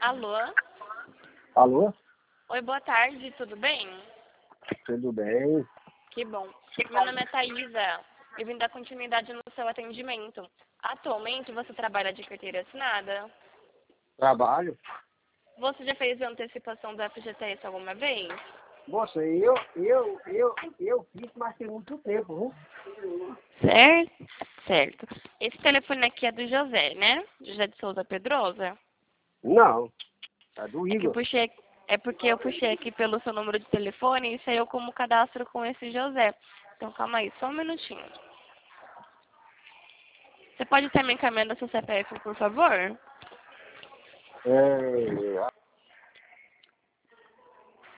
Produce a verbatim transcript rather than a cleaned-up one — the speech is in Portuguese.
Alô? Alô? Oi, boa tarde, tudo bem? Tudo bem? Que bom. Meu nome é Thaisa. Eu vim dar continuidade no seu atendimento. Atualmente você trabalha de carteira assinada? Trabalho? Você já fez a antecipação do F G T S alguma vez? Moça, eu, eu, eu, eu fiz, mas tem muito tempo, viu? Certo? Certo. Esse telefone aqui é do José, né? José de Souza Pedrosa? Não, é do É que eu Igor. puxei, é porque eu puxei aqui pelo seu número de telefone e saiu como cadastro com esse José. Então calma aí, só um minutinho. Você pode estar me encaminhando seu C P F, por favor? É,